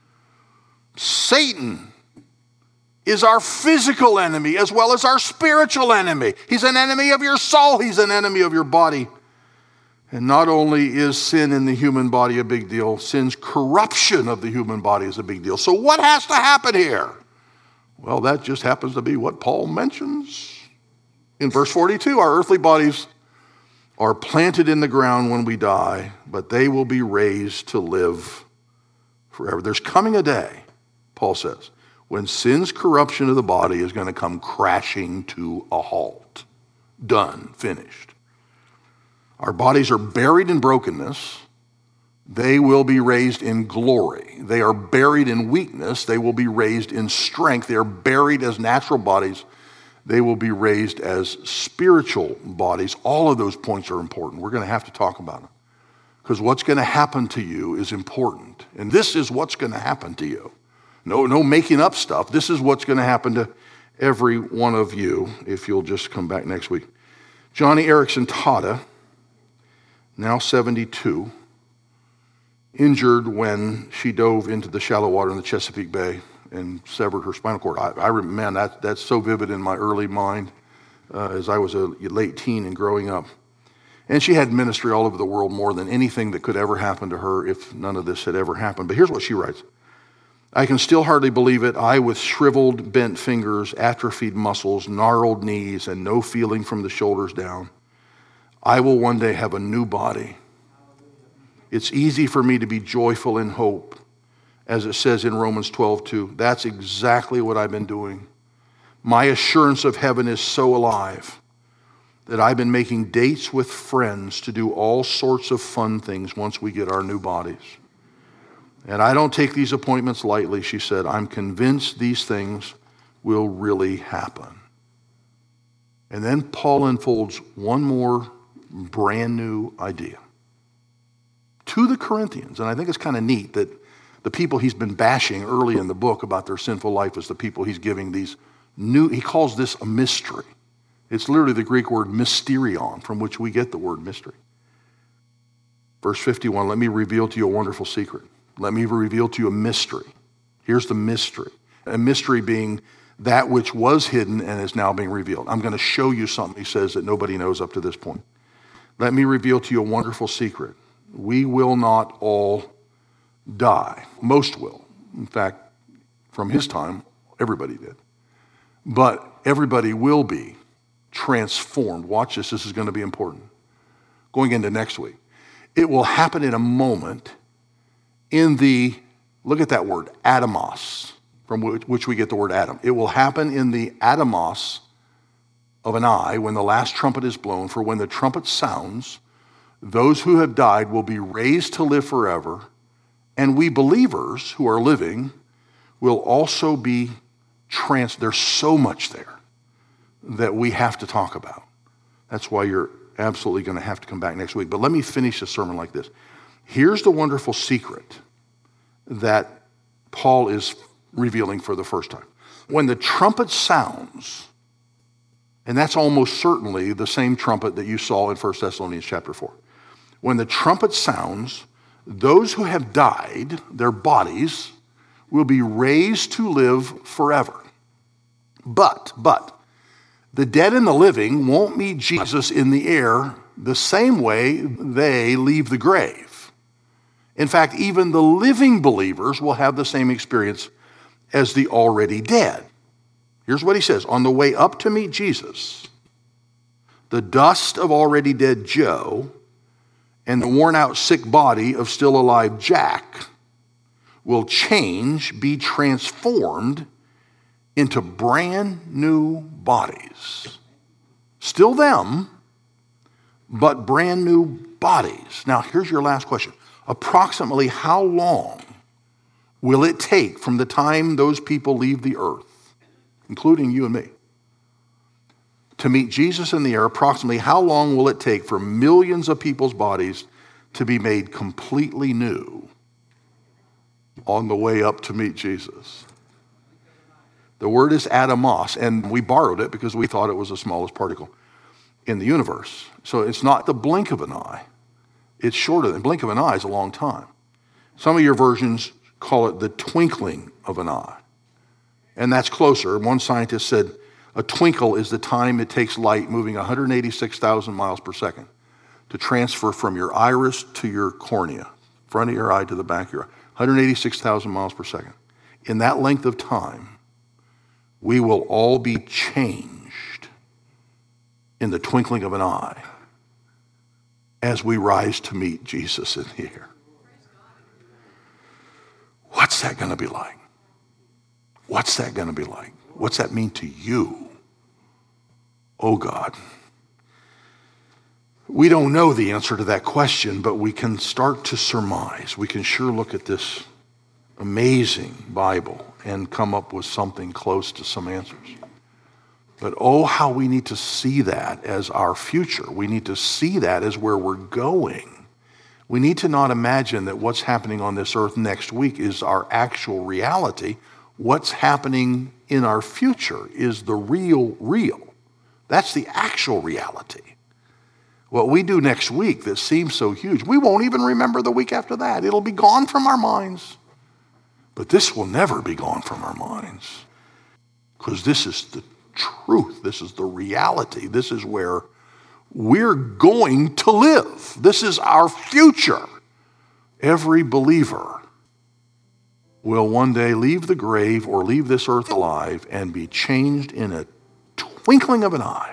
Satan is our physical enemy as well as our spiritual enemy. He's an enemy of your soul. He's an enemy of your body. And not only is sin in the human body a big deal, sin's corruption of the human body is a big deal. So what has to happen here? Well, that just happens to be what Paul mentions. In verse 42, our earthly bodies are planted in the ground when we die, but they will be raised to live forever. There's coming a day, Paul says, when sin's corruption of the body is going to come crashing to a halt. Done, finished. Our bodies are buried in brokenness. They will be raised in glory. They are buried in weakness. They will be raised in strength. They are buried as natural bodies. They will be raised as spiritual bodies. All of those points are important. We're going to have to talk about them because what's going to happen to you is important. And this is what's going to happen to you. No making up stuff. This is what's going to happen to every one of you if you'll just come back next week. Johnny Erickson Tada, now 72, injured when she dove into the shallow water in the Chesapeake Bay and severed her spinal cord. Man, that's so vivid in my early mind as I was a late teen and growing up. And she had ministry all over the world more than anything that could ever happen to her if none of this had ever happened. But here's what she writes. I can still hardly believe it. I, with shriveled, bent fingers, atrophied muscles, gnarled knees, and no feeling from the shoulders down. I will one day have a new body. It's easy for me to be joyful in hope, as it says in Romans 12:2. That's exactly what I've been doing. My assurance of heaven is so alive that I've been making dates with friends to do all sorts of fun things once we get our new bodies. And I don't take these appointments lightly, she said. I'm convinced these things will really happen. And then Paul unfolds one more brand new idea to the Corinthians. And I think it's kind of neat that the people he's been bashing early in the book about their sinful life is the people he's giving these new, he calls this a mystery. It's literally the Greek word mysterion, from which we get the word mystery. Verse 51, let me reveal to you a wonderful secret. Let me reveal to you a mystery. Here's the mystery. A mystery being that which was hidden and is now being revealed. I'm going to show you something, he says, that nobody knows up to this point. Let me reveal to you a wonderful secret. We will not all die. Most will. In fact, from his time, everybody did. But everybody will be transformed. Watch this. This is going to be important. Going into next week. It will happen in a moment in the, look at that word, atomos, from which we get the word atom. It will happen in the atomos of an eye when the last trumpet is blown. For when the trumpet sounds, those who have died will be raised to live forever, and we believers who are living will also be there's so much there that we have to talk about. That's why you're absolutely going to have to come back next week. But let me finish the sermon like this. Here's the wonderful secret that Paul is revealing for the first time. When the trumpet sounds, and that's almost certainly the same trumpet that you saw in 1 Thessalonians chapter 4. When the trumpet sounds, those who have died, their bodies, will be raised to live forever. But, the dead and the living won't meet Jesus in the air the same way they leave the grave. In fact, even the living believers will have the same experience as the already dead. Here's what he says. On the way up to meet Jesus, the dust of already dead Joe and the worn out sick body of still alive Jack will change, be transformed into brand new bodies. Still them, but brand new bodies. Now, here's your last question. Approximately how long will it take from the time those people leave the earth, including you and me, to meet Jesus in the air? Approximately how long will it take for millions of people's bodies to be made completely new on the way up to meet Jesus? The word is atomos, and we borrowed it because we thought it was the smallest particle in the universe. So it's not the blink of an eye. It's shorter than blink of an eye is a long time. Some of your versions call it the twinkling of an eye. And that's closer. One scientist said a twinkle is the time it takes light moving 186,000 miles per second to transfer from your iris to your cornea, front of your eye to the back of your eye. 186,000 miles per second. In that length of time, we will all be changed in the twinkling of an eye as we rise to meet Jesus in the air. What's that going to be like? What's that going to be like? What's that mean to you? Oh God. We don't know the answer to that question, but we can start to surmise. We can sure look at this amazing Bible and come up with something close to some answers. But oh, how we need to see that as our future. We need to see that as where we're going. We need to not imagine that what's happening on this earth next week is our actual reality. What's happening in our future is the real. That's the actual reality. What we do next week that seems so huge, we won't even remember the week after that. It'll be gone from our minds. But this will never be gone from our minds, because this is the truth. This is the reality. This is where we're going to live. This is our future. Every believer will one day leave the grave or leave this earth alive and be changed in a twinkling of an eye.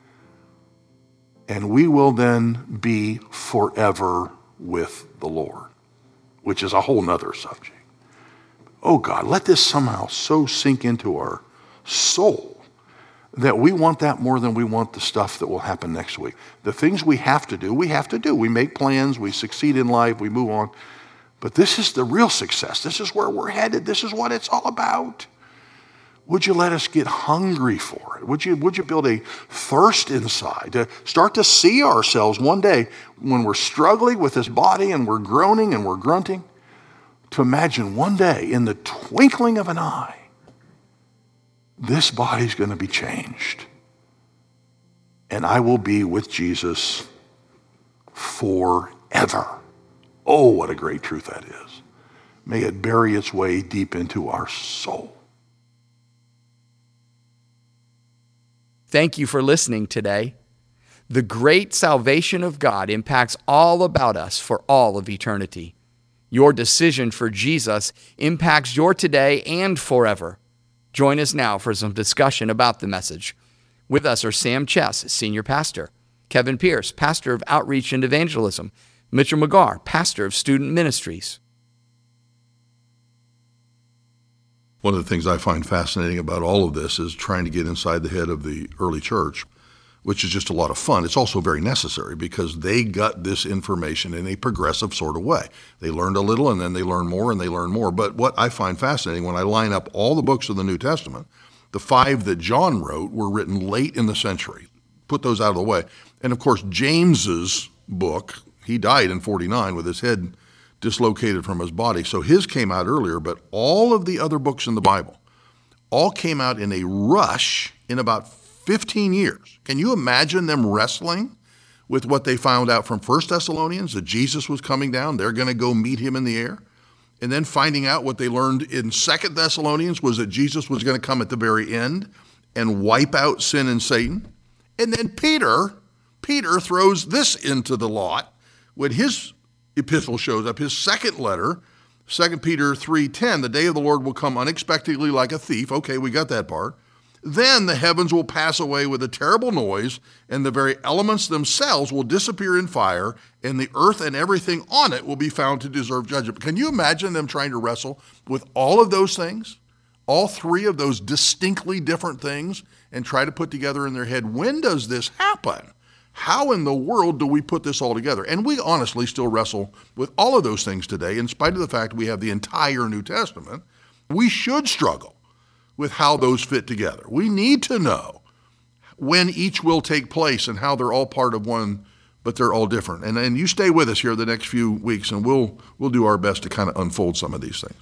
And we will then be forever with the Lord, which is a whole nother subject. Oh God, let this somehow so sink into our soul that we want that more than we want the stuff that will happen next week. The things we have to do, we have to do. We make plans, we succeed in life, we move on. But this is the real success. This is where we're headed. This is what it's all about. Would you let us get hungry for it? Would you build a thirst inside to start to see ourselves one day when we're struggling with this body and we're groaning and we're grunting, to imagine one day in the twinkling of an eye, this body's going to be changed. And I will be with Jesus forever. Oh, what a great truth that is. May it bury its way deep into our soul. Thank you for listening today. The great salvation of God impacts all about us for all of eternity. Your decision for Jesus impacts your today and forever. Join us now for some discussion about the message. With us are Sam Chess, Senior Pastor, Kevin Pierce, Pastor of Outreach and Evangelism, Mitchell McGarr, Pastor of Student Ministries. One of the things I find fascinating about all of this is trying to get inside the head of the early church, which is just a lot of fun. It's also very necessary because they got this information in a progressive sort of way. They learned a little and then they learned more and they learned more. But what I find fascinating, when I line up all the books of the New Testament, the 5 that John wrote were written late in the century. Put those out of the way. And of course, James's book, he died in 49 with his head dislocated from his body. So his came out earlier, but all of the other books in the Bible all came out in a rush in about 15 years. Can you imagine them wrestling with what they found out from 1 Thessalonians, that Jesus was coming down, they're going to go meet him in the air? And then finding out what they learned in 2 Thessalonians was that Jesus was going to come at the very end and wipe out sin and Satan. And then Peter throws this into the lot when his epistle shows up, his second letter, 2 Peter 3:10, the day of the Lord will come unexpectedly like a thief. Okay, we got that part. Then the heavens will pass away with a terrible noise, and the very elements themselves will disappear in fire, and the earth and everything on it will be found to deserve judgment. Can you imagine them trying to wrestle with all of those things, all 3 of those distinctly different things, and try to put together in their head, when does this happen? How in the world do we put this all together? And we honestly still wrestle with all of those things today, in spite of the fact we have the entire New Testament. We should struggle with how those fit together. We need to know when each will take place and how they're all part of one, but they're all different. And you stay with us here the next few weeks, and we'll do our best to kind of unfold some of these things.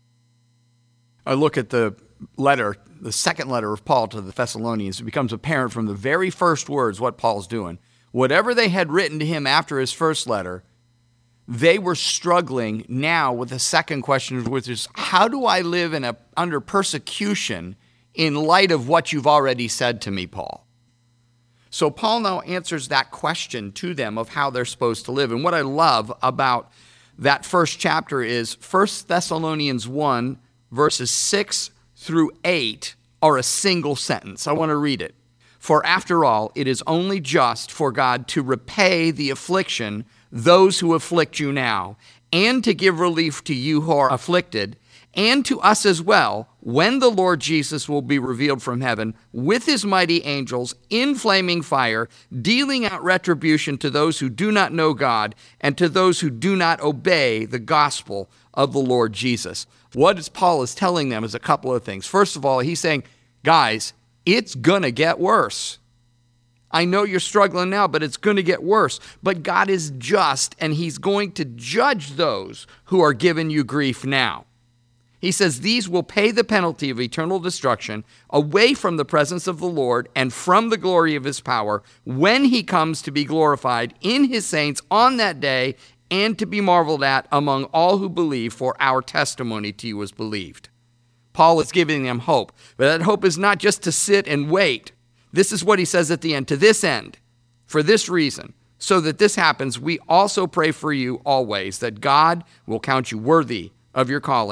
I look at the letter, the second letter of Paul to the Thessalonians. It becomes apparent from the very first words what Paul's doing. Whatever they had written to him after his first letter, they were struggling now with the second question, which is, how do I live under persecution in light of what you've already said to me, Paul? So Paul now answers that question to them of how they're supposed to live. And what I love about that first chapter is 1 Thessalonians 1, verses 6 through 8 are a single sentence. I want to read it. For after all, it is only just for God to repay the affliction those who afflict you now, and to give relief to you who are afflicted, and to us as well, when the Lord Jesus will be revealed from heaven with his mighty angels in flaming fire, dealing out retribution to those who do not know God and to those who do not obey the gospel of the Lord Jesus. What Paul is telling them is a couple of things. First of all, he's saying, guys, it's going to get worse. I know you're struggling now, but it's going to get worse. But God is just, and he's going to judge those who are giving you grief now. He says these will pay the penalty of eternal destruction away from the presence of the Lord and from the glory of his power when he comes to be glorified in his saints on that day and to be marveled at among all who believe, for our testimony to you was believed. Paul is giving them hope, but that hope is not just to sit and wait. This is what he says at the end. To this end, for this reason, so that this happens, we also pray for you always, that God will count you worthy of your calling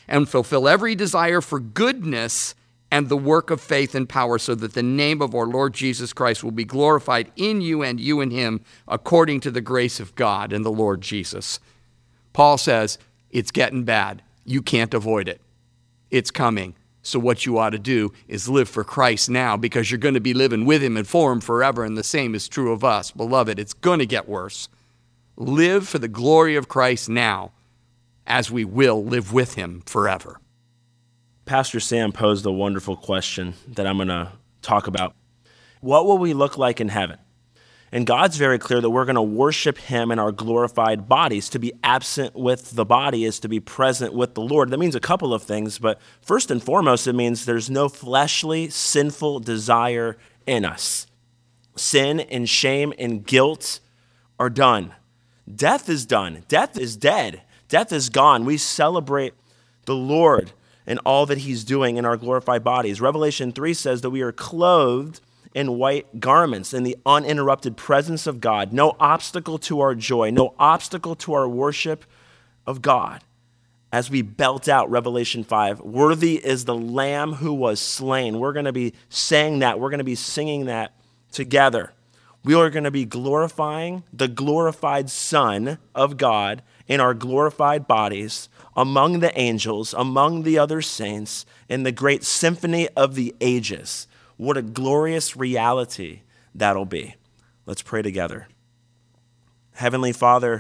and fulfill every desire for goodness and the work of faith and power, so that the name of our Lord Jesus Christ will be glorified in you and you in him, according to the grace of God and the Lord Jesus. Paul says, it's getting bad. You can't avoid it. It's coming. So what you ought to do is live for Christ now, because you're going to be living with him and for him forever, and the same is true of us. Beloved, it's going to get worse. Live for the glory of Christ now, as we will live with him forever. Pastor Sam posed a wonderful question that I'm going to talk about. What will we look like in heaven? And God's very clear that we're going to worship him in our glorified bodies. To be absent with the body is to be present with the Lord. That means a couple of things, but first and foremost, it means there's no fleshly, sinful desire in us. Sin and shame and guilt are done. Death is done. Death is dead. Death is gone. We celebrate the Lord and all that he's doing in our glorified bodies. Revelation 3 says that we are clothed in white garments in the uninterrupted presence of God. No obstacle to our joy, no obstacle to our worship of God. As we belt out Revelation 5, worthy is the Lamb who was slain. We're going to be saying that. We're going to be singing that together. We are going to be glorifying the glorified Son of God in our glorified bodies, among the angels, among the other saints, in the great symphony of the ages. What a glorious reality that'll be. Let's pray together. Heavenly Father,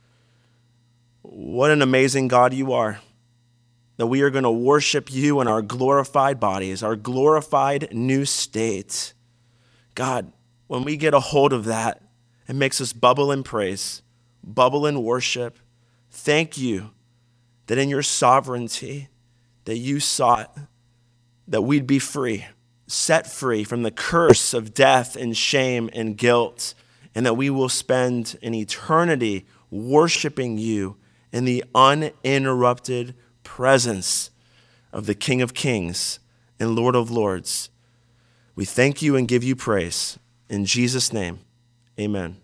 what an amazing God you are, that we are going to worship you in our glorified bodies, our glorified new state. God, when we get a hold of that, it makes us bubble in praise, bubble in worship. Thank you that in your sovereignty, that you sought that we'd be free, set free from the curse of death and shame and guilt, and that we will spend an eternity worshiping you in the uninterrupted presence of the King of Kings and Lord of Lords. We thank you and give you praise. In Jesus' name, amen.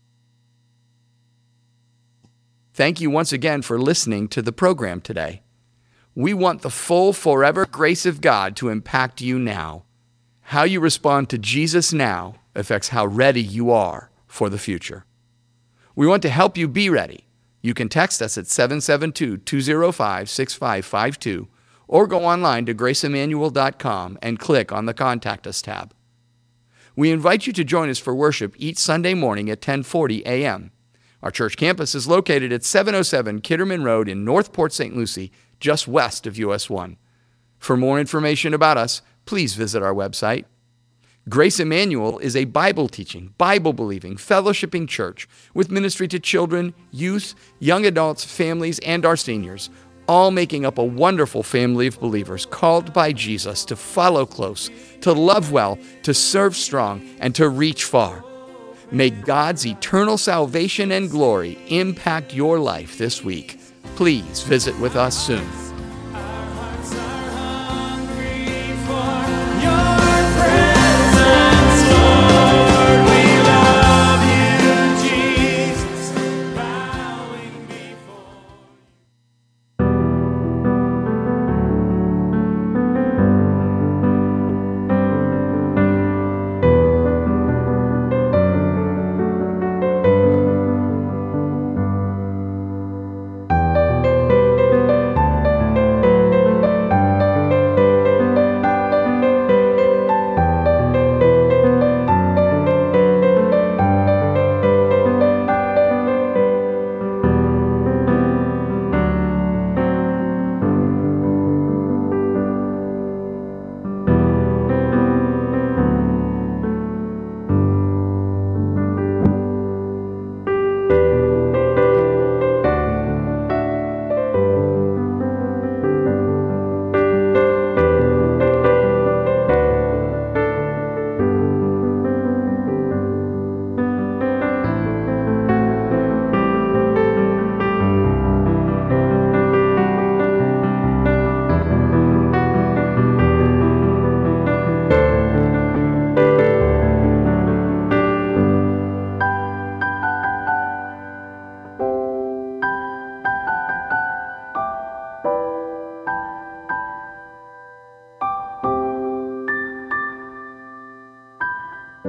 Thank you once again for listening to the program today. We want the full, forever grace of God to impact you now. How you respond to Jesus now affects how ready you are for the future. We want to help you be ready. You can text us at 772-205-6552 or go online to graceemmanuel.com and click on the Contact Us tab. We invite you to join us for worship each Sunday morning at 10:40 a.m. Our church campus is located at 707 Kitterman Road in North Port St. Lucie, just west of US 1. For more information about us, please visit our website. Grace Emmanuel is a Bible-teaching, Bible-believing, fellowshipping church with ministry to children, youth, young adults, families, and our seniors, all making up a wonderful family of believers called by Jesus to follow close, to love well, to serve strong, and to reach far. May God's eternal salvation and glory impact your life this week. Please visit with us soon.